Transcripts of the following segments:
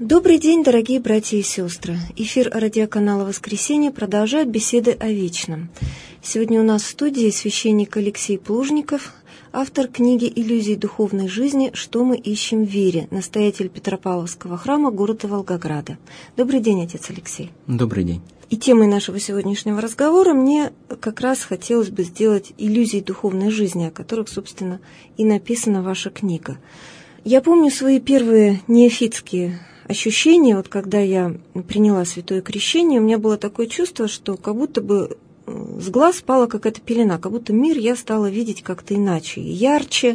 Добрый день, дорогие братья и сестры. Эфир радиоканала «Воскресенье» продолжает беседы о вечном. Сегодня у нас в студии священник Алексей Плужников, автор книги «Иллюзии духовной жизни. Что мы ищем в вере», настоятель Петропавловского храма города Волгограда. Добрый день, отец Алексей. Добрый день. И темой нашего сегодняшнего разговора мне как раз хотелось бы сделать иллюзии духовной жизни, о которых, собственно, и написана ваша книга. Я помню свои первые неофитские ощущения, вот когда я приняла святое крещение, у меня было такое чувство, что как будто бы с глаз спала какая-то пелена, как будто мир я стала видеть как-то иначе, и ярче,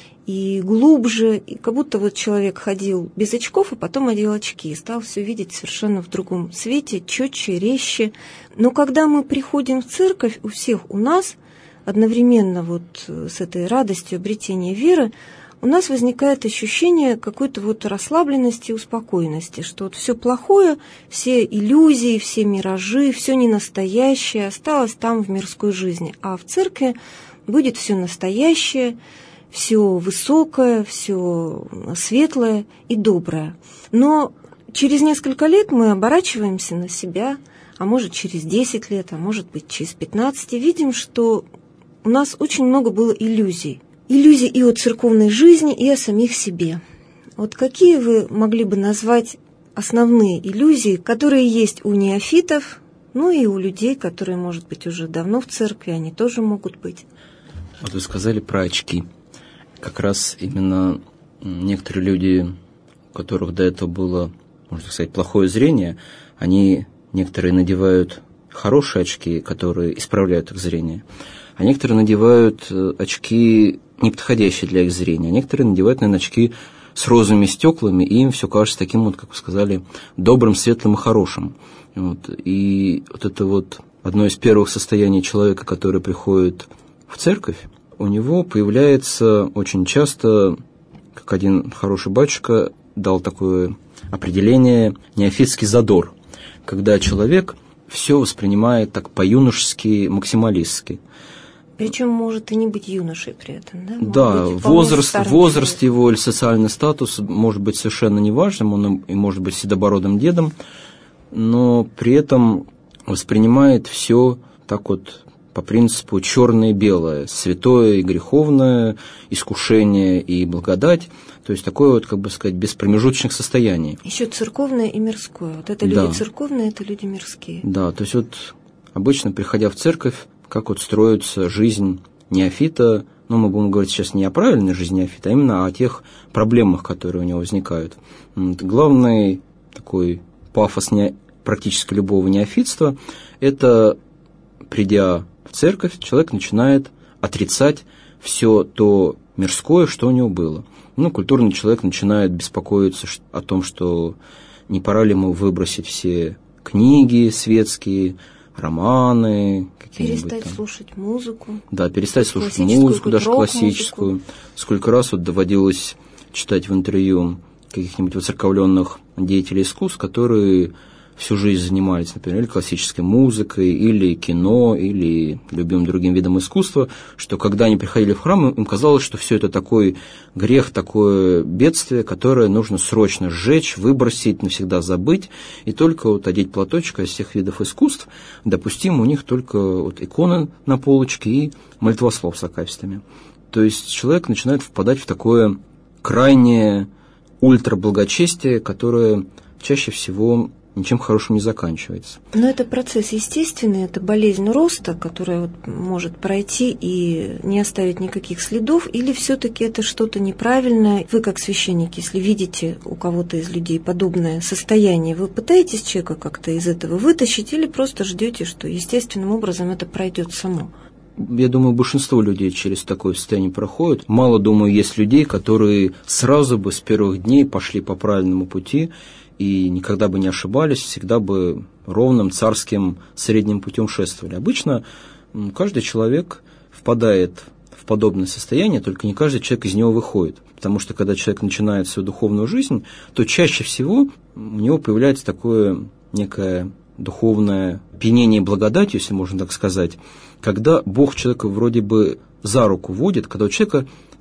и глубже, и как будто вот человек ходил без очков, и потом одел очки, и стал все видеть совершенно в другом свете, четче, резче. Но когда мы приходим в церковь, у всех у нас, одновременно вот с этой радостью обретения веры, у нас возникает ощущение какой-то вот расслабленности и успокоенности, что вот все плохое, все иллюзии, все миражи, все ненастоящее осталось там в мирской жизни, а в церкви будет все настоящее, все высокое, все светлое и доброе. Но через несколько лет мы оборачиваемся на себя, а может через 10 лет, а может быть через 15, и видим, что у нас очень много было иллюзий. Иллюзий и о церковной жизни, и о самих себе. Вот какие вы могли бы назвать основные иллюзии, которые есть у неофитов, ну и у людей, которые, может быть, уже давно в церкви, они тоже могут быть? Вот вы сказали про очки. Как раз именно некоторые люди, у которых до этого было, можно сказать, плохое зрение, они некоторые надевают хорошие очки, которые исправляют их зрение, а некоторые надевают очки, не подходящие для их зрения, а некоторые надевают, наверное, очки с розовыми стеклами, и им все кажется таким вот, как вы сказали, добрым, светлым и хорошим. Вот. И вот это вот одно из первых состояний человека, который приходит в церковь, у него появляется очень часто, как один хороший батюшка дал такое определение, неофитский задор, когда человек все воспринимает так по-юношески, максималистски. Причем может и не быть юношей при этом, да? Да, возраст его или социальный статус может быть совершенно неважным, он и может быть седобородым дедом, но при этом воспринимает все так вот по принципу черное и белое, святое и греховное, искушение и благодать, то есть такое вот, как бы сказать, без промежуточных состояний. Еще церковное и мирское. Вот это люди церковные, это люди мирские. Да, то есть вот обычно, приходя в церковь, как вот строится жизнь неофита, ну, мы будем говорить сейчас не о правильной жизни неофита, а именно о тех проблемах, которые у него возникают. Главный такой пафос практически любого неофитства – это, придя в церковь, человек начинает отрицать все то мирское, что у него было. Ну, культурный человек начинает беспокоиться о том, что не пора ли ему выбросить все книги светские, романы, какие-нибудь перестать там. Слушать музыку. Да, перестать слушать музыку, даже классическую. Сколько раз вот доводилось читать в интервью каких-нибудь воцерковленных деятелей искусств, которые всю жизнь занимались, например, или классической музыкой, или кино, или любым другим видом искусства, что когда они приходили в храм, им казалось, что все это такой грех, такое бедствие, которое нужно срочно сжечь, выбросить, навсегда забыть, и только вот одеть платочек из всех видов искусств допустимо у них только вот иконы на полочке и молитвослов с акафистами. То есть человек начинает впадать в такое крайнее ультраблагочестие, которое чаще всего ничем хорошим не заканчивается. Но это процесс естественный, это болезнь роста, которая вот может пройти и не оставить никаких следов, или все-таки это что-то неправильное? Вы, как священник, если видите у кого-то из людей подобное состояние, вы пытаетесь человека как-то из этого вытащить или просто ждете, что естественным образом это пройдет само? Я думаю, большинство людей через такое состояние проходят. Мало, думаю, есть людей, которые сразу бы с первых дней пошли по правильному пути и никогда бы не ошибались, всегда бы ровным, царским, средним путем шествовали. Обычно каждый человек впадает в подобное состояние, только не каждый человек из него выходит. Потому что когда человек начинает свою духовную жизнь, то чаще всего у него появляется такое некое духовное пьянение благодатью, если можно так сказать, когда Бог человека вроде бы за руку водит, когда у человека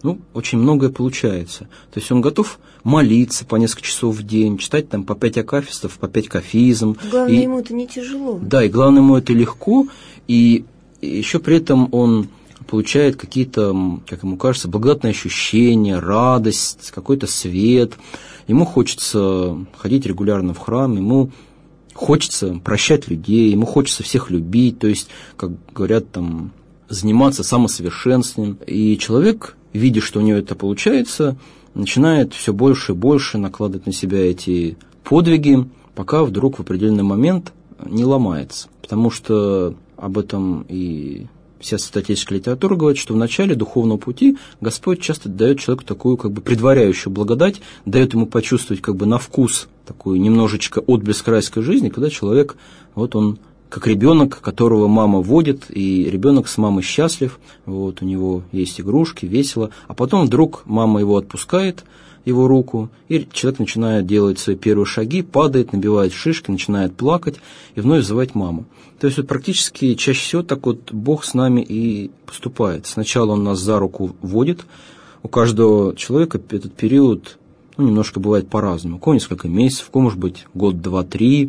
очень многое получается. То есть он готов молиться по несколько часов в день, читать там по 5 акафистов, по 5 кафизм. Главное, ему это не тяжело. Да, и главное, ему это легко, и еще при этом он получает какие-то, как ему кажется, благодатные ощущения, радость, какой-то свет. Ему хочется ходить регулярно в храм, ему хочется прощать людей, ему хочется всех любить, то есть, как говорят, там, заниматься самосовершенствованием. И человек, видя, что у него это получается, начинает все больше и больше накладывать на себя эти подвиги, пока вдруг в определенный момент не ломается. Потому что об этом и вся святоотеческая литература говорит, что в начале духовного пути Господь часто дает человеку такую предваряющую благодать, дает ему почувствовать на вкус такую немножечко отблеск райской жизни, когда человек, он как ребенок, которого мама водит, и ребенок с мамой счастлив, у него есть игрушки, весело, а потом вдруг мама его отпускает, его руку, и человек начинает делать свои первые шаги, падает, набивает шишки, начинает плакать и вновь звать маму. То есть практически чаще всего так Бог с нами и поступает. Сначала Он нас за руку водит, у каждого человека этот период немножко бывает по-разному. У кого несколько месяцев, у кого, может быть, год, два, три.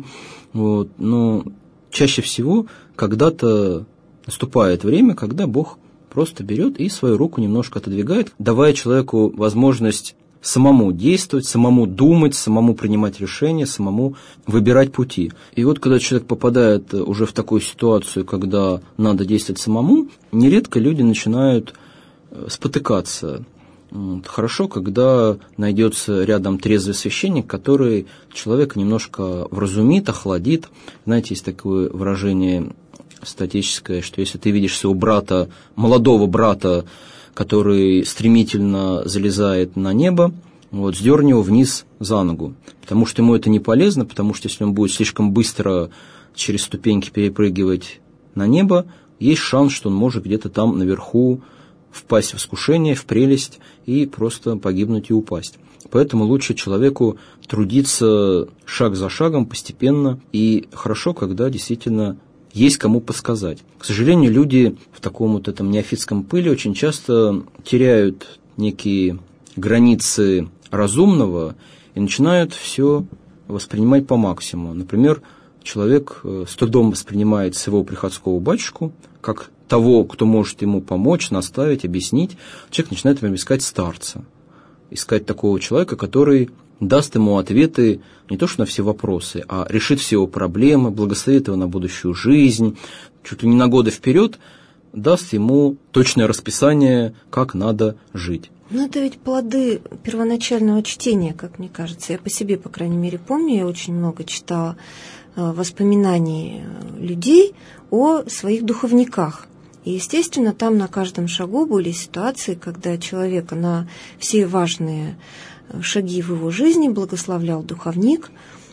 Но чаще всего когда-то наступает время, когда Бог просто берет и свою руку немножко отодвигает, давая человеку возможность самому действовать, самому думать, самому принимать решения, самому выбирать пути. И когда человек попадает уже в такую ситуацию, когда надо действовать самому, нередко люди начинают спотыкаться. Хорошо, когда найдется рядом трезвый священник, который человека немножко вразумит, охладит. Знаете, есть такое выражение святоотеческое, что если ты видишь своего брата, молодого брата, который стремительно залезает на небо, сдерни его вниз за ногу, потому что ему это не полезно, потому что если он будет слишком быстро через ступеньки перепрыгивать на небо, есть шанс, что он может где-то там наверху впасть в искушение, в прелесть и просто погибнуть и упасть. Поэтому лучше человеку трудиться шаг за шагом, постепенно, и хорошо, когда действительно есть кому подсказать. К сожалению, люди в таком этом неофитском пыле очень часто теряют некие границы разумного и начинают все воспринимать по максимуму. Например, человек с трудом воспринимает своего приходского батюшку как того, кто может ему помочь, наставить, объяснить. Человек начинает, например, искать старца, искать такого человека, который даст ему ответы не то что на все вопросы, а решит все его проблемы, благословит его на будущую жизнь, чуть ли не на годы вперед, даст ему точное расписание, как надо жить. Это ведь плоды первоначального чтения, как мне кажется. Я по себе, по крайней мере, помню, я очень много читала воспоминаний людей о своих духовниках. И, естественно, там на каждом шагу были ситуации, когда человека на все важные шаги в его жизни благословлял духовник,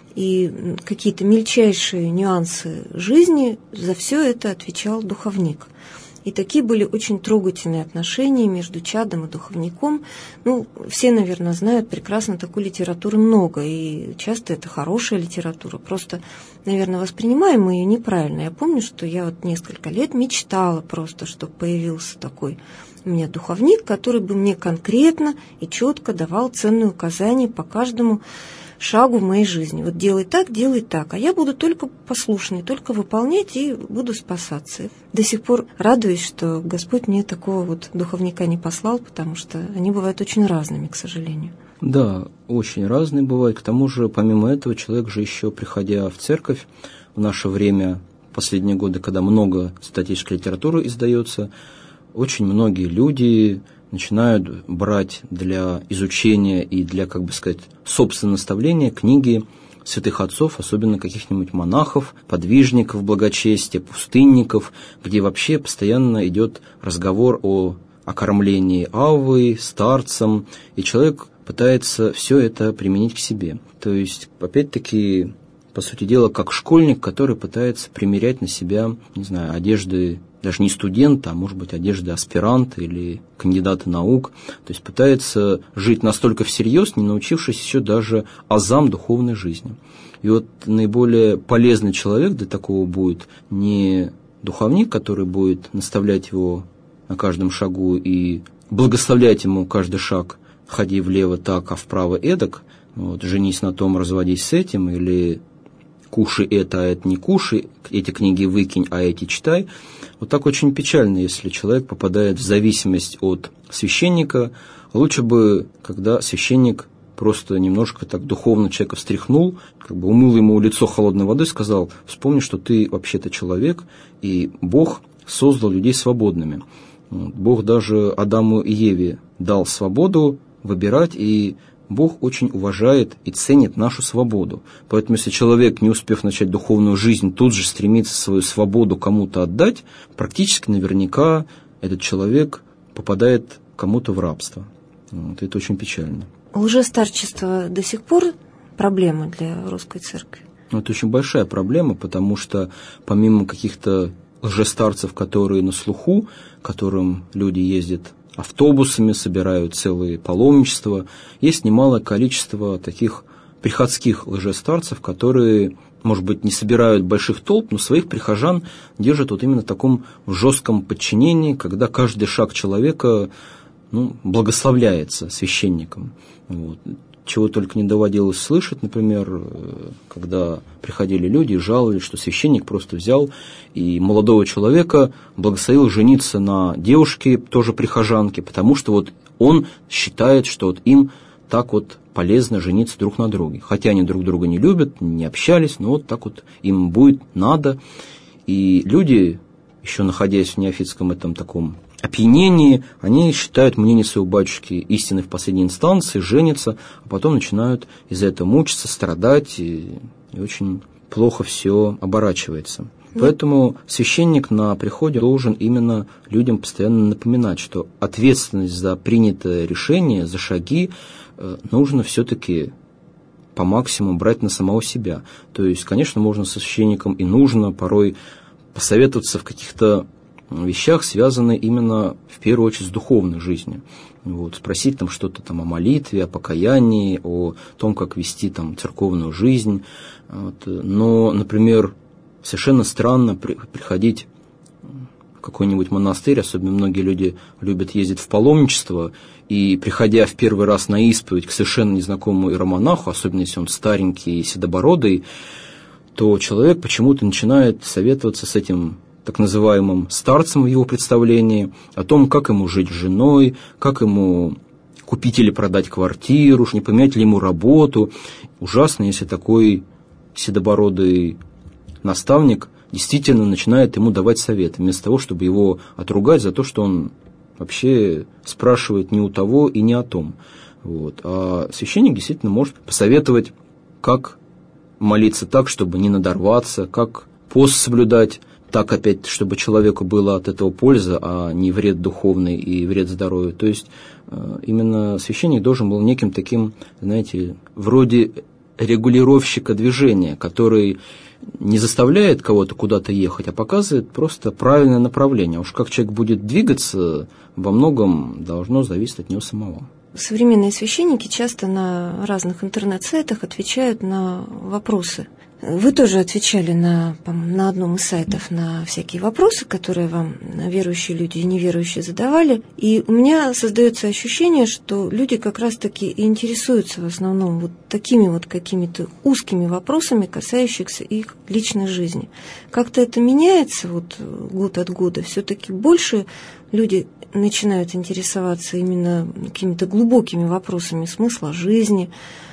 и какие-то мельчайшие нюансы жизни за все это отвечал духовник. И такие были очень трогательные отношения между чадом и духовником. Все, наверное, знают прекрасно, такой литературы много, и часто это хорошая литература. Просто, наверное, воспринимаем мы ее неправильно. Я помню, что я несколько лет мечтала просто, чтобы появился такой у меня духовник, который бы мне конкретно и четко давал ценные указания по каждому шагу в моей жизни. Делай так, а я буду только послушной, только выполнять и буду спасаться. До сих пор радуюсь, что Господь мне такого духовника не послал, потому что они бывают очень разными, к сожалению. Да, очень разные бывают. К тому же, помимо этого, человек же еще, приходя в церковь, в наше время, последние годы, когда много святоотеческой литературы издается, очень многие люди начинают брать для изучения и для, собственного наставления книги святых отцов, особенно каких-нибудь монахов, подвижников благочестия, пустынников, где вообще постоянно идет разговор о окормлении Аввы, старцем, и человек пытается все это применить к себе. То есть, опять-таки, по сути дела, как школьник, который пытается примерять на себя, одежды даже не студента, а может быть одежды аспиранта или кандидата наук. То есть пытается жить настолько всерьез, не научившись еще даже азам духовной жизни. И наиболее полезный человек для такого будет не духовник, который будет наставлять его на каждом шагу и благословлять ему каждый шаг, ходи влево так, а вправо эдак, вот, женись на том, разводись с этим, или кушай это, а это не кушай, эти книги выкинь, а эти читай. Вот так очень печально, если человек попадает в зависимость от священника. Лучше бы, когда священник просто немножко так духовно человека встряхнул, как бы умыл ему лицо холодной водой, сказал: вспомни, что ты вообще-то человек, и Бог создал людей свободными. Бог даже Адаму и Еве дал свободу выбирать, и Бог очень уважает и ценит нашу свободу. Поэтому, если человек, не успев начать духовную жизнь, тут же стремится свою свободу кому-то отдать, практически наверняка этот человек попадает кому-то в рабство. Вот, это очень печально. Лжестарчество до сих пор проблема для русской церкви? Это очень большая проблема, потому что помимо каких-то лжестарцев, которые на слуху, к которым люди ездят автобусами, собирают целые паломничества, есть немалое количество таких приходских лжестарцев, которые, может быть, не собирают больших толп, но своих прихожан держат вот именно в таком жестком подчинении, когда каждый шаг человека благословляется священником. Вот. Чего только не доводилось слышать, например, когда приходили люди и жаловались, что священник просто взял и молодого человека благословил жениться на девушке, тоже прихожанке, потому что вот он считает, что вот им так вот полезно жениться друг на друге. Хотя они друг друга не любят, не общались, но вот так вот им будет надо. И люди, еще находясь в неофитском этом таком опьянении, они считают мнение своего батюшки истиной в последней инстанции, женятся, а потом начинают из-за этого мучиться, страдать, и очень плохо все оборачивается. Поэтому священник на приходе должен именно людям постоянно напоминать, что ответственность за принятое решение, за шаги нужно все-таки по максимуму брать на самого себя. То есть, конечно, можно со священником и нужно порой посоветоваться в каких-то вещах, связанных именно в первую очередь с духовной жизнью. Вот, спросить там что-то там о молитве, о покаянии, о том, как вести там церковную жизнь. Вот. Но, например, совершенно странно приходить в какой-нибудь монастырь, особенно многие люди любят ездить в паломничество, и приходя в первый раз на исповедь к совершенно незнакомому иеромонаху, особенно если он старенький и седобородый, то человек почему-то начинает советоваться с этим так называемым старцем в его представлении, о том, как ему жить с женой, как ему купить или продать квартиру, не поменять ли ему работу. Ужасно, если такой седобородый наставник действительно начинает ему давать советы, вместо того, чтобы его отругать за то, что он вообще спрашивает не у того и не о том. Вот. А священник действительно может посоветовать, как молиться так, чтобы не надорваться, как пост соблюдать, так опять, чтобы человеку было от этого польза, а не вред духовный и вред здоровью. То есть именно священник должен был неким таким, знаете, вроде регулировщика движения, который не заставляет кого-то куда-то ехать, а показывает просто правильное направление. Уж как человек будет двигаться, во многом должно зависеть от него самого. Современные священники часто на разных интернет-сайтах отвечают на вопросы. Вы тоже отвечали на одном из сайтов на всякие вопросы, которые вам верующие люди и неверующие задавали. И у меня создается ощущение, что люди как раз-таки и интересуются в основном вот такими вот какими-то узкими вопросами, касающихся их личной жизни. Как-то это меняется вот год от года. Все-таки больше люди начинают интересоваться именно какими-то глубокими вопросами смысла жизни.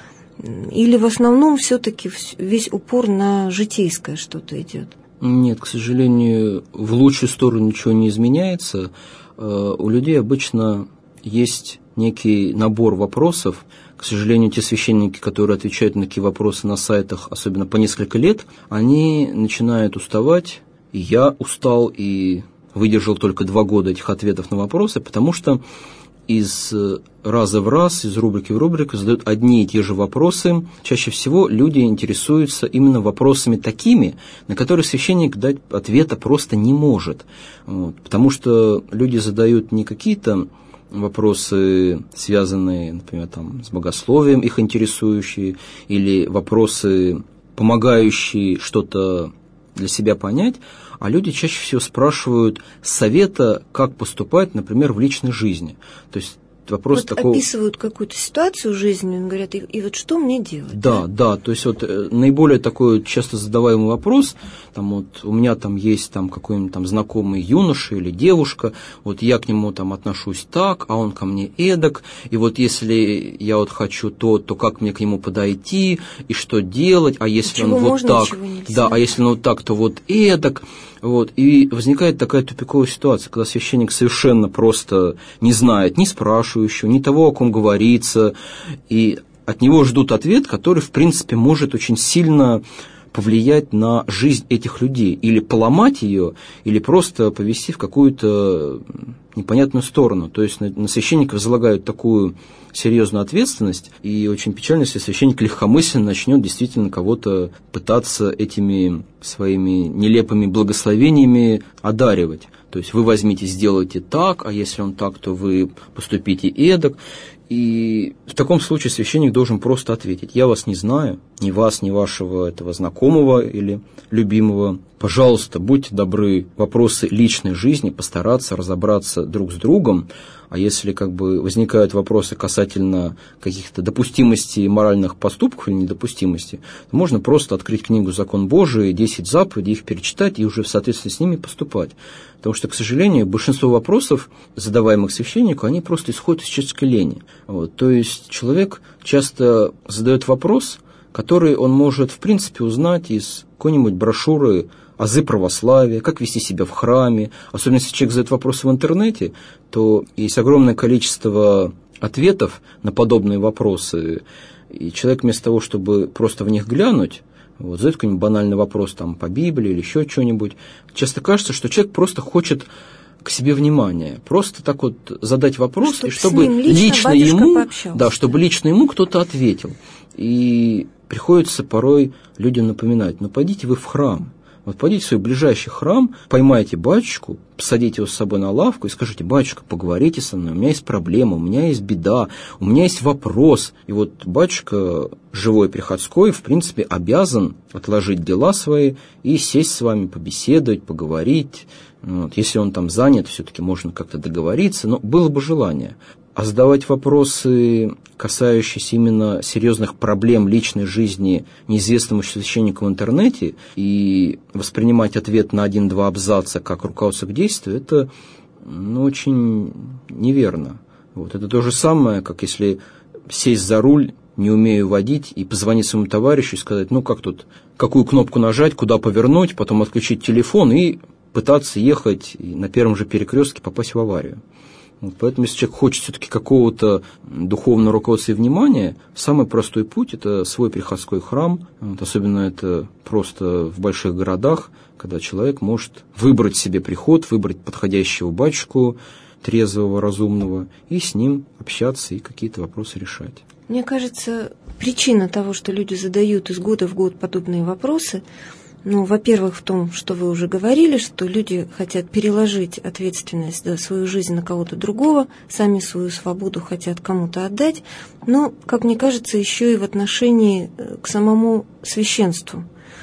Или в основном все-таки весь упор на житейское что-то идет? Нет, к сожалению, в лучшую сторону ничего не изменяется. У людей обычно есть некий набор вопросов. К сожалению, те священники, которые отвечают на такие вопросы на сайтах, особенно по несколько лет, они начинают уставать. И я устал, и выдержал только 2 года этих ответов на вопросы, потому что из раза в раз, из рубрики в рубрику задают одни и те же вопросы. Чаще всего люди интересуются именно вопросами такими, на которые священник дать ответа просто не может. Вот. Потому что люди задают не какие-то вопросы, связанные, например, там, с богословием, их интересующие, или вопросы, помогающие что-то для себя понять, а люди чаще всего спрашивают совета, как поступать, например, в личной жизни. То есть вопрос вот такого... описывают какую-то ситуацию жизненную, говорят, и вот что мне делать? Да, то есть вот наиболее такой часто задаваемый вопрос, там вот у меня там есть там какой-нибудь там знакомый юноша или девушка, вот я к нему там отношусь так, а он ко мне эдак, и вот если я вот хочу то как мне к нему подойти, и что делать, а если он вот так, да, а если он вот так, то вот эдак. Вот, и возникает такая тупиковая ситуация, когда священник совершенно просто не знает ни спрашивающего, ни того, о ком говорится, и от него ждут ответ, который, в принципе, может очень сильно повлиять на жизнь этих людей, или поломать ее, или просто повести в какую-то непонятную сторону. То есть на священника возлагают такую серьезную ответственность, и очень печально, если священник легкомысленно начнет действительно кого-то пытаться этими своими нелепыми благословениями одаривать. То есть вы возьмите, сделайте так, а если он так, то вы поступите эдак. И в таком случае священник должен просто ответить: я вас не знаю, ни вас, ни вашего этого знакомого или любимого. Пожалуйста, будьте добры, вопросы личной жизни постараться разобраться друг с другом. А если возникают вопросы касательно каких-то допустимости моральных поступков или недопустимости, то можно просто открыть книгу «Закон Божий», 10 заповедей, их перечитать и уже в соответствии с ними поступать. Потому что, к сожалению, большинство вопросов, задаваемых священнику, они просто исходят из человеческой лени. То есть человек часто задает вопрос, который он может, в принципе, узнать из какой-нибудь брошюры «Азы православия», как вести себя в храме. Особенно если человек задает вопросы в интернете, то есть огромное количество ответов на подобные вопросы. И человек вместо того, чтобы просто в них глянуть, задает какой-нибудь банальный вопрос там, по Библии или еще что-нибудь, часто кажется, что человек просто хочет к себе внимания. Просто так вот задать вопрос, и чтобы лично ему кто-то ответил. И приходится порой людям напоминать: пойдите вы в храм. Пойдите в свой ближайший храм, поймайте батюшку, посадите его с собой на лавку и скажите: батюшка, поговорите со мной, у меня есть проблема, у меня есть беда, у меня есть вопрос. И батюшка, живой приходской, в принципе, обязан отложить дела свои и сесть с вами, побеседовать, поговорить. Если он там занят, все-таки можно как-то договориться, но было бы желание. А задавать вопросы, касающиеся именно серьезных проблем личной жизни неизвестному священнику в интернете, и воспринимать ответ на 1-2 абзаца как руководство к действию, это очень неверно. Это то же самое, как если сесть за руль, не умею водить, и позвонить своему товарищу и сказать: как тут, какую кнопку нажать, куда повернуть, потом отключить телефон и пытаться ехать и на первом же перекрестке попасть в аварию. Поэтому, если человек хочет все-таки какого-то духовного руководства и внимания, самый простой путь – это свой приходской храм. Особенно это просто в больших городах, когда человек может выбрать себе приход, выбрать подходящего батюшку, трезвого, разумного, и с ним общаться и какие-то вопросы решать. Мне кажется, причина того, что люди задают из года в год подобные вопросы, во-первых, в том, что вы уже говорили, что люди хотят переложить ответственность за свою жизнь на кого-то другого, сами свою свободу хотят кому-то отдать, но, как мне кажется, еще и в отношении к самому священству.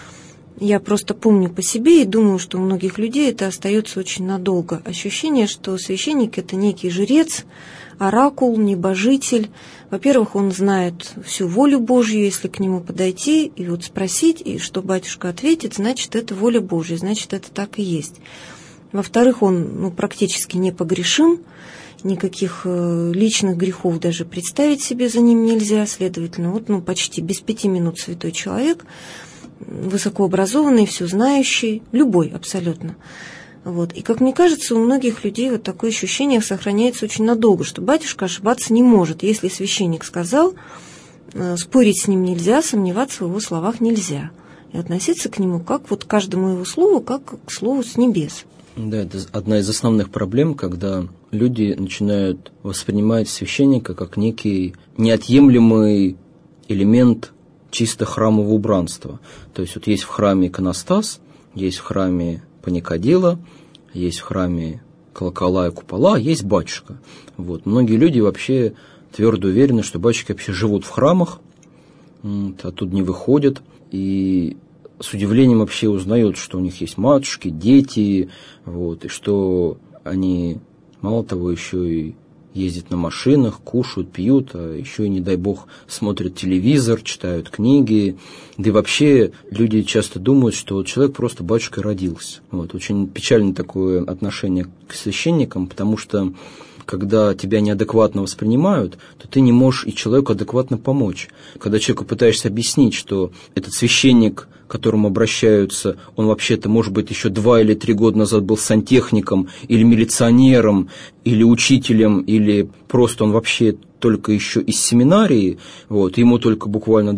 Я просто помню по себе и думаю, что у многих людей это остается очень надолго. Ощущение, что священник – это некий жрец, оракул, небожитель. Во-первых, он знает всю волю Божью, если к нему подойти и спросить, и что батюшка ответит, значит, это воля Божья, значит, это так и есть. Во-вторых, он практически непогрешим, никаких личных грехов даже представить себе за ним нельзя, следовательно, почти без 5 минут святой человек, высокообразованный, все знающий, любой абсолютно. И, как мне кажется, у многих людей такое ощущение сохраняется очень надолго, что батюшка ошибаться не может. Если священник сказал, спорить с ним нельзя, сомневаться в его словах нельзя. И относиться к нему как к каждому его слову, как к слову с небес. Да, это одна из основных проблем, когда люди начинают воспринимать священника как некий неотъемлемый элемент чисто храмового убранства. То есть есть в храме иконостас, есть в храме паникадила, есть в храме колокола и купола, есть батюшка. Многие люди вообще твердо уверены, что батюшки вообще живут в храмах, оттуда не выходят. И с удивлением вообще узнают, что у них есть матушки, дети, вот, и что они, мало того, еще и ездят на машинах, кушают, пьют, а еще и, не дай бог, смотрят телевизор, читают книги. Да и вообще люди часто думают, что человек просто батюшкой родился. Вот, очень печальное такое отношение к священникам, потому что когда тебя неадекватно воспринимают, то ты не можешь и человеку адекватно помочь. Когда человеку пытаешься объяснить, что этот священник, к которому обращаются, он вообще-то, может быть, еще 2 или 3 года назад был сантехником, или милиционером, или учителем, или просто он вообще только еще из семинарии, вот, ему только буквально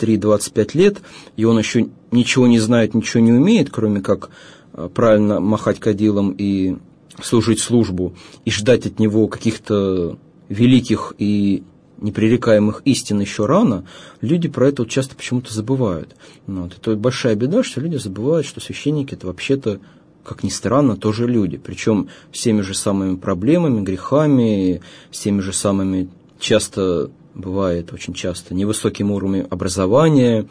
23-25 лет, и он еще ничего не знает, ничего не умеет, кроме как правильно махать кадилом и служить службу, и ждать от него каких-то великих и непререкаемых истин еще рано, люди про это вот часто почему-то забывают. Вот. Это большая беда, что люди забывают, что священники – это вообще-то, как ни странно, тоже люди. Причем с теми же самыми проблемами, грехами, с теми же самыми, часто бывает, очень часто, невысоким уровнем образования.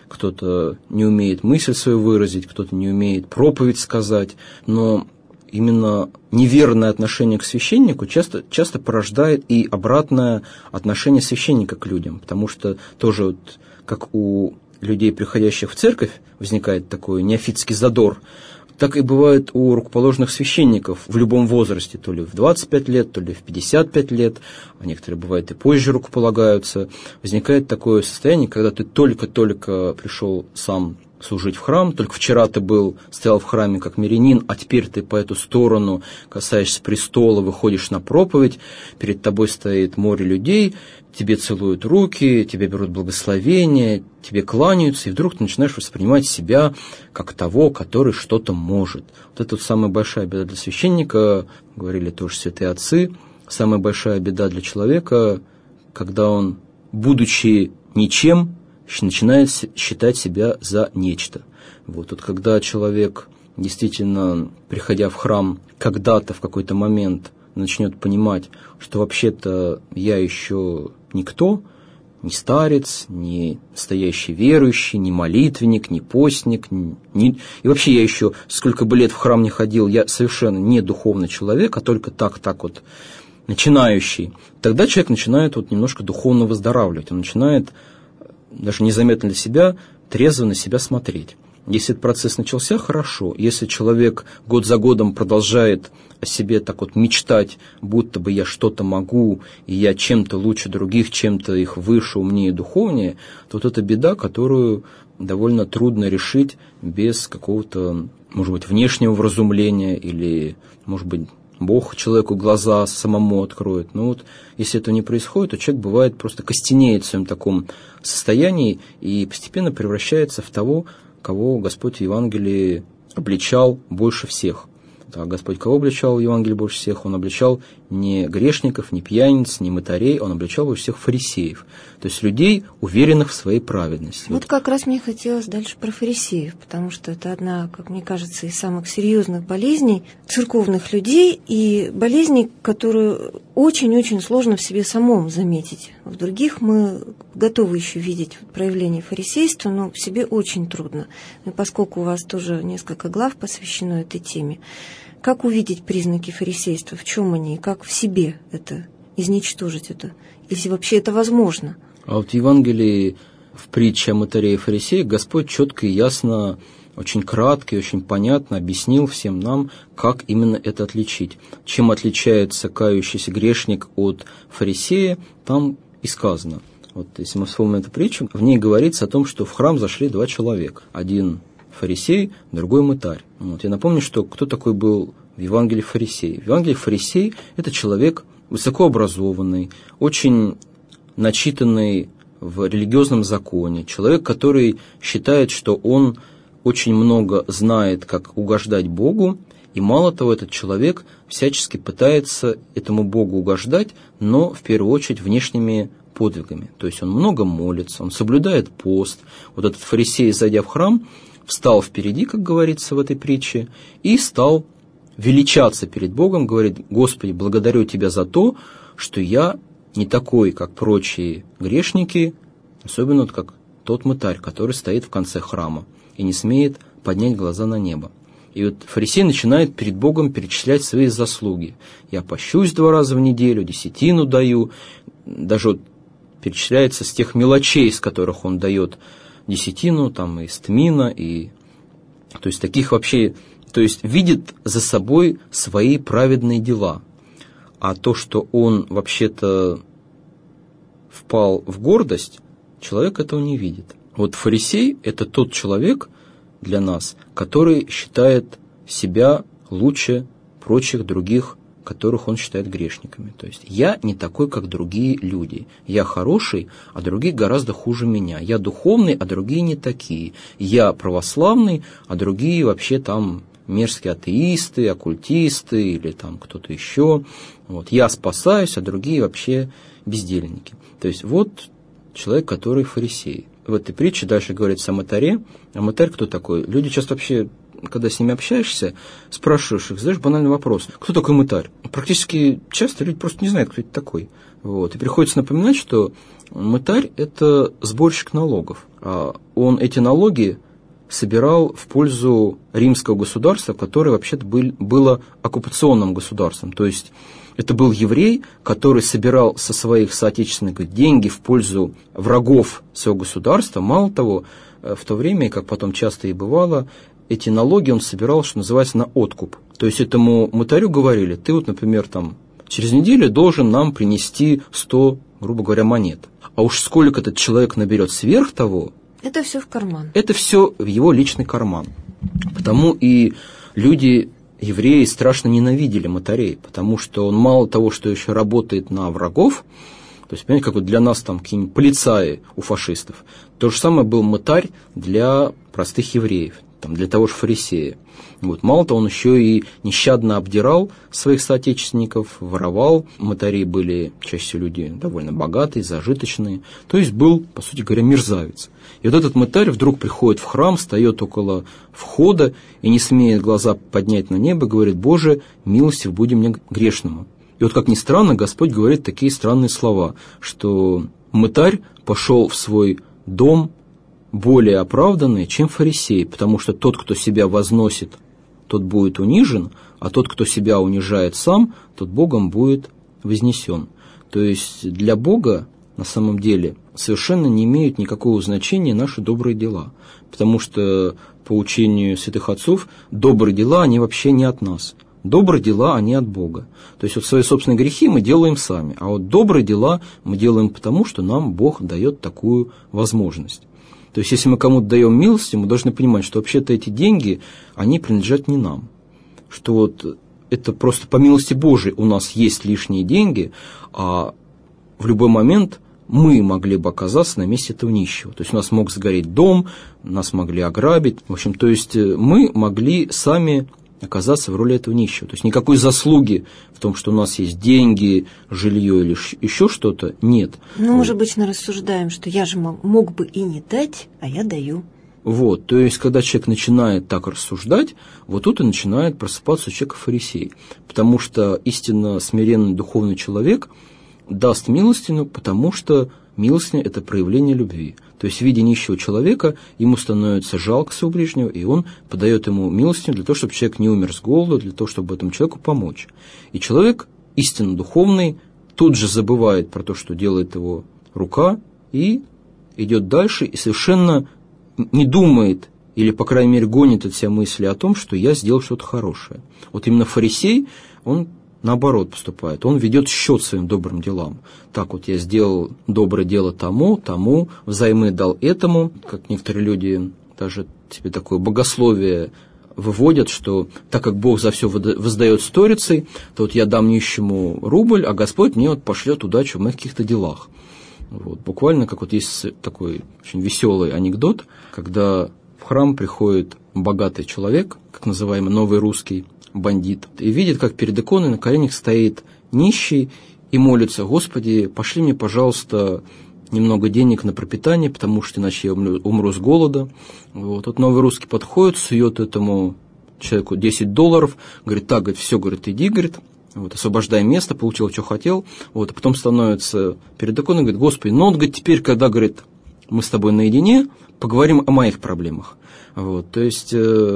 Кто-то не умеет мысль свою выразить, кто-то не умеет проповедь сказать, но именно неверное отношение к священнику часто порождает и обратное отношение священника к людям, потому что тоже вот, как у людей, приходящих в церковь, возникает такой неофитский задор, так и бывает у рукоположенных священников в любом возрасте, то ли в 25 лет, то ли в 55 лет, а некоторые, бывает, и позже рукополагаются. Возникает такое состояние, когда ты только-только пришел сам служить в храм, только вчера ты стоял в храме как мирянин, а теперь ты по эту сторону касаешься престола, выходишь на проповедь, перед тобой стоит море людей, тебе целуют руки, тебе берут благословение, тебе кланяются, и вдруг ты начинаешь воспринимать себя как того, который что-то может. Вот это вот самая большая беда для священника, говорили тоже святые отцы, самая большая беда для человека, когда он, будучи ничем, начинает считать себя за нечто. Вот когда человек, действительно, приходя в храм, когда-то, в какой-то момент, начнет понимать, что вообще-то я еще никто, ни старец, ни настоящий верующий, ни молитвенник, ни постник, и вообще я еще, сколько бы лет в храм не ходил, я совершенно не духовный человек, а только так вот начинающий. Тогда человек начинает вот немножко духовно выздоравливать, он начинает даже незаметно для себя, трезво на себя смотреть. Если этот процесс начался, хорошо. Если человек год за годом продолжает о себе так вот мечтать, будто бы я что-то могу, и я чем-то лучше других, чем-то их выше, умнее, духовнее, то вот это беда, которую довольно трудно решить без какого-то, может быть, внешнего вразумления или, может быть, Бог человеку глаза самому откроет. Но вот если этого не происходит, то человек бывает просто костенеет в своем таком состоянии и постепенно превращается в того, кого Господь в Евангелии обличал больше всех. А Господь кого обличал в Евангелии больше всех? Он обличал не грешников, не пьяниц, не мытарей, он обличал больше всех фарисеев. То есть людей, уверенных в своей праведности. Вот как раз мне хотелось дальше про фарисеев, потому что это одна, как мне кажется, из самых серьезных болезней церковных людей и болезней, которую очень-очень сложно в себе самом заметить. В других мы готовы еще видеть проявление фарисейства, но в себе очень трудно. И поскольку у вас тоже несколько глав посвящено этой теме, как увидеть признаки фарисейства, в чем они, и как в себе это изничтожить это, если вообще это возможно? А вот в Евангелии, в притче о мытаре и фарисее, Господь четко и ясно, очень кратко и очень понятно объяснил всем нам, как именно это отличить. Чем отличается кающийся грешник от фарисея, там и сказано. Вот если мы вспомним эту притчу, в ней говорится о том, что в храм зашли 2 человека. Один фарисей, другой мытарь. Вот. Я напомню, что кто такой был в Евангелии фарисей. В Евангелии фарисей – это человек высокообразованный, очень начитанный в религиозном законе, человек, который считает, что он очень много знает, как угождать Богу, и мало того, этот человек всячески пытается этому Богу угождать, но в первую очередь внешними подвигами. То есть он много молится, он соблюдает пост. Вот этот фарисей, зайдя в храм, встал впереди, как говорится в этой притче, и стал величаться перед Богом, говорит: «Господи, благодарю Тебя за то, что я не такой, как прочие грешники, особенно как тот мытарь, который стоит в конце храма и не смеет поднять глаза на небо. И вот фарисей начинает перед Богом перечислять свои заслуги. Я пощусь 2 раза в неделю, десятину даю. Даже вот перечисляется с тех мелочей, с которых он дает десятину, там из тмина, и то есть таких вообще, то есть видит за собой свои праведные дела. А то, что он вообще-то впал в гордость, человек этого не видит. Вот фарисей – это тот человек для нас, который считает себя лучше прочих других, которых он считает грешниками. То есть я не такой, как другие люди. Я хороший, а другие гораздо хуже меня. Я духовный, а другие не такие. Я православный, а другие вообще там мерзкие атеисты, оккультисты или там кто-то еще. Вот. Я спасаюсь, а другие вообще бездельники. То есть вот человек, который фарисей. В этой притче дальше говорится о мытаре. А мытарь кто такой? Люди часто вообще, когда с ними общаешься, спрашиваешь их, задаешь банальный вопрос. Кто такой мытарь? Практически часто люди просто не знают, кто это такой. Вот. И приходится напоминать, что мытарь – это сборщик налогов. Он эти налоги собирал в пользу римского государства, которое вообще-то было оккупационным государством. То есть это был еврей, который собирал со своих соотечественников деньги в пользу врагов своего государства. Мало того, в то время, как потом часто и бывало, эти налоги он собирал, что называется, на откуп. То есть этому мытарю говорили, ты вот, например, там, через неделю должен нам принести 100, грубо говоря, монет. А уж сколько этот человек наберет сверх того, это все в карман. Это все в его личный карман. Потому и люди, евреи, страшно ненавидели мытарей, потому что он мало того, что еще работает на врагов, то есть, понимаете, как вот для нас там какие-нибудь полицаи у фашистов, то же самое был мытарь для простых евреев, там, для того же фарисея. Вот. Мало того, он еще и нещадно обдирал своих соотечественников, воровал. Мытари были чаще всего люди довольно богатые, зажиточные. То есть был, по сути говоря, мерзавец. И вот этот мытарь вдруг приходит в храм, встает около входа и, не смея глаза поднять на небо, говорит: «Боже, милостив буди мне грешному». И вот, как ни странно, Господь говорит такие странные слова, что мытарь пошел в свой дом более оправданный, чем фарисей, потому что тот, кто себя возносит, тот будет унижен, а тот, кто себя унижает сам, тот Богом будет вознесен. То есть для Бога на самом деле совершенно не имеют никакого значения наши добрые дела, потому что по учению святых отцов добрые дела, они вообще не от нас. Добрые дела, они от Бога. То есть вот свои собственные грехи мы делаем сами, а вот добрые дела мы делаем потому, что нам Бог дает такую возможность. То есть, если мы кому-то даем милости, мы должны понимать, что вообще-то эти деньги, они принадлежат не нам. Что вот это просто по милости Божией у нас есть лишние деньги, а в любой момент мы могли бы оказаться на месте этого нищего. То есть, у нас мог сгореть дом, нас могли ограбить. В общем, то есть, мы могли сами оказаться в роли этого нищего. То есть, никакой заслуги в том, что у нас есть деньги, жилье или еще что-то, нет. Ну, мы же обычно рассуждаем, что я же мог бы и не дать, а я даю. Вот, то есть, когда человек начинает так рассуждать, вот тут и начинает просыпаться у человека фарисей. Потому что истинно смиренный духовный человек даст милостину, потому что милостиня – это проявление любви. То есть, видя нищего человека, ему становится жалко своего ближнего, и он подает ему милостиню для того, чтобы человек не умер с голоду, для того, чтобы этому человеку помочь. И человек, истинно духовный, тут же забывает про то, что делает его рука, и идет дальше, и совершенно не думает, или, по крайней мере, гонит от себя мысли о том, что я сделал что-то хорошее. Вот именно фарисей, он наоборот поступает. Он ведет счет своим добрым делам. Так вот, я сделал доброе дело тому, взаймы дал этому. Как некоторые люди даже себе такое богословие выводят, что так как Бог за все воздает сторицей, то вот я дам нищему рубль, а Господь мне вот пошлет удачу в моих каких-то делах. Вот. Буквально, как вот есть такой очень веселый анекдот, когда в храм приходит богатый человек, как называемый новый русский бандит, и видит, как перед иконой на коленях стоит нищий и молится: «Господи, пошли мне, пожалуйста, немного денег на пропитание, потому что иначе я умру с голода». Вот новый русский подходит, сует этому человеку $10, говорит: «Так, говорит, все, говорит, иди, говорит, вот, освобождай место, получил, что хотел». Вот, а потом становится перед иконой, говорит: «Господи, ну вот, говорит, теперь, когда, говорит, мы с тобой наедине, поговорим о моих проблемах. Вот, то есть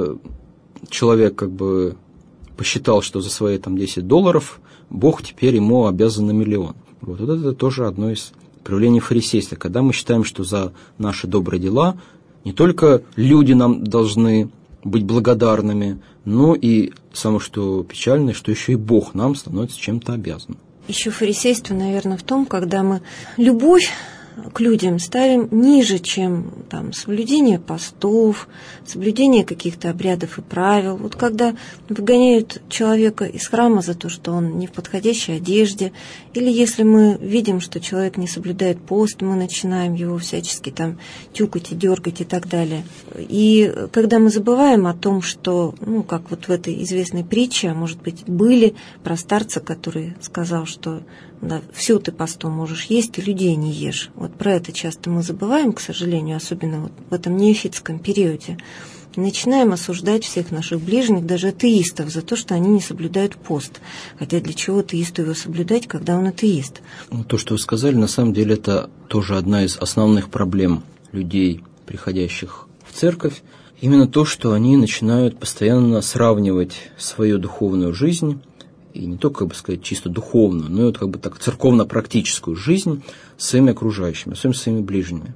человек как бы посчитал, что за свои там $10 Бог теперь ему обязан на миллион. Вот это тоже одно из проявлений фарисейства, когда мы считаем, что за наши добрые дела не только люди нам должны быть благодарными, но и самое что печальное, что еще и Бог нам становится чем-то обязан. Еще фарисейство, наверное, в том, когда мы любовь к людям ставим ниже, чем там соблюдение постов, соблюдение каких-то обрядов и правил. Вот когда выгоняют человека из храма за то, что он не в подходящей одежде, или если мы видим, что человек не соблюдает пост, мы начинаем его всячески там тюкать и дергать и так далее. И когда мы забываем о том, что, как вот в этой известной притче, а может быть, были про старца, который сказал, что да, все ты постом можешь есть, и людей не ешь. Вот про это часто мы забываем, к сожалению, особенно вот в этом неофитском периоде. И начинаем осуждать всех наших ближних, даже атеистов, за то, что они не соблюдают пост. Хотя для чего атеисту его соблюдать, когда он атеист? То, что вы сказали, на самом деле это тоже одна из основных проблем людей, приходящих в церковь. Именно то, что они начинают постоянно сравнивать свою духовную жизнь, и не только, как бы сказать, чисто духовную, но и вот как бы так церковно-практическую жизнь с своими окружающими, особенно своими ближними.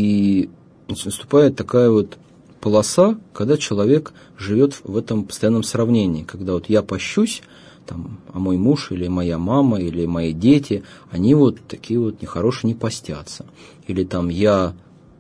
И наступает такая вот полоса, когда человек живет в этом постоянном сравнении, когда вот я пощусь, там, а мой муж или моя мама или мои дети, они вот такие вот нехорошие не постятся. Или там я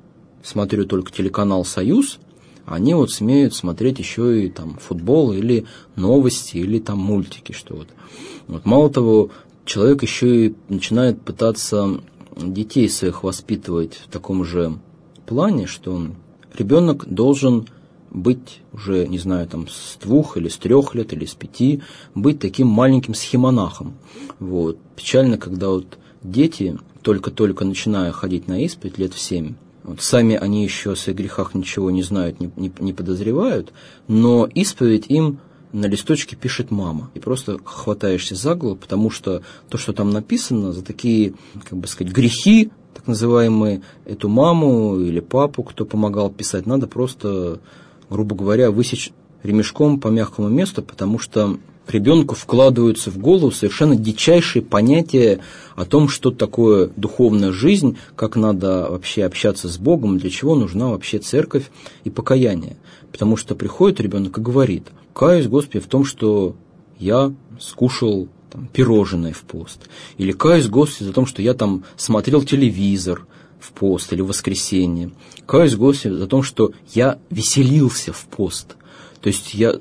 смотрю только телеканал «Союз», они вот смеют смотреть еще и там футбол или новости, или там мультики, что вот. Вот мало того, человек еще и начинает пытаться детей своих воспитывать в таком же плане, что ребенок должен быть уже, не знаю, там с 2 или с 3 лет, или с 5, быть таким маленьким схемонахом. Вот. Печально, когда вот дети, только-только начиная ходить на исповедь лет в 7, вот сами они еще о своих грехах ничего не знают, не подозревают, но исповедь им на листочке пишет мама. И просто хватаешься за голову, потому что то, что там написано, за такие, как бы сказать, грехи, так называемые, эту маму или папу, кто помогал писать, надо просто, грубо говоря, высечь ремешком по мягкому месту, потому что ребенку вкладываются в голову совершенно дичайшие понятия о том, что такое духовная жизнь, как надо вообще общаться с Богом, для чего нужна вообще церковь и покаяние. Потому что приходит ребенок и говорит: «Каюсь, Господи, в том, что я скушал там пирожное в пост». Или «Каюсь, Господи, за то, что я там смотрел телевизор в пост или в воскресенье». «Каюсь, Господи, за то, что я веселился в пост». То есть я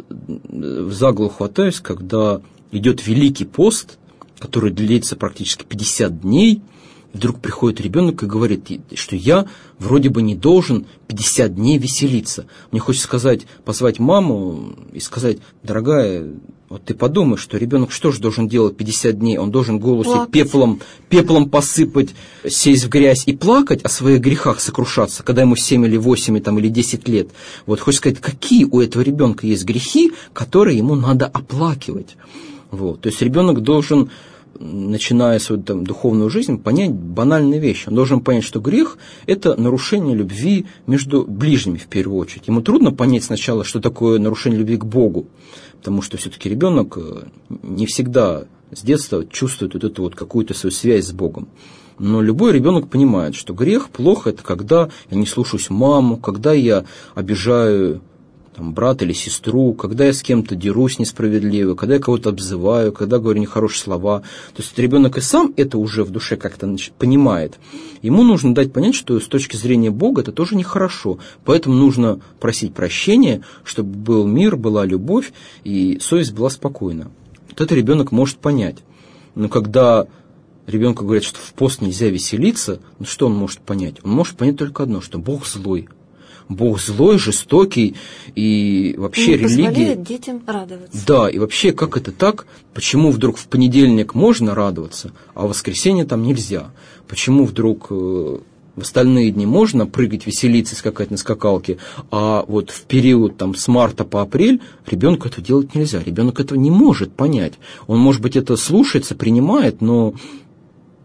за голову хватаюсь, когда идет Великий пост, который длится практически 50 дней, и вдруг приходит ребенок и говорит, что я вроде бы не должен 50 дней веселиться. Мне хочется сказать, позвать маму и сказать: дорогая, вот ты подумай, что ребенок что же должен делать 50 дней? Он должен голову себе пеплом посыпать, сесть в грязь и плакать, о своих грехах сокрушаться, когда ему 7 или 8 там, или 10 лет. Вот хочется сказать, какие у этого ребенка есть грехи, которые ему надо оплакивать. Вот. То есть ребенок должен, начиная свою там, духовную жизнь, понять банальные вещи. Он должен понять, что грех – это нарушение любви между ближними в первую очередь. Ему трудно понять сначала, что такое нарушение любви к Богу, потому что все-таки ребенок не всегда с детства чувствует вот эту вот какую-то свою связь с Богом. Но любой ребенок понимает, что грех плохо – это когда я не слушаюсь маму, когда я обижаю там, брата или сестру, когда я с кем-то дерусь несправедливо, когда я кого-то обзываю, когда говорю нехорошие слова. То есть ребенок и сам это уже в душе как-то понимает. Ему нужно дать понять, что с точки зрения Бога это тоже нехорошо. Поэтому нужно просить прощения, чтобы был мир, была любовь и совесть была спокойна. Вот это ребенок может понять. Но когда ребенку говорят, что в пост нельзя веселиться, ну что он может понять? Он может понять только одно, что Бог злой. Бог злой, жестокий, и вообще религия... Не позволяет детям радоваться. Да, и вообще, как это так? Почему вдруг в понедельник можно радоваться, а в воскресенье там нельзя? Почему вдруг в остальные дни можно прыгать, веселиться, скакать на скакалке, а вот в период там, с марта по апрель ребенку это делать нельзя? Ребенок этого не может понять. Он, может быть, это слушается, принимает, но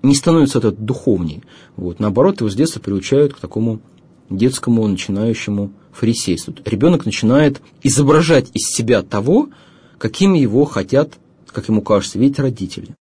не становится от этого духовнее. Вот. Наоборот, его с детства приучают к такому детскому начинающему фарисейству. Ребенок начинает изображать из себя того, каким его хотят, как ему кажется, видеть родители.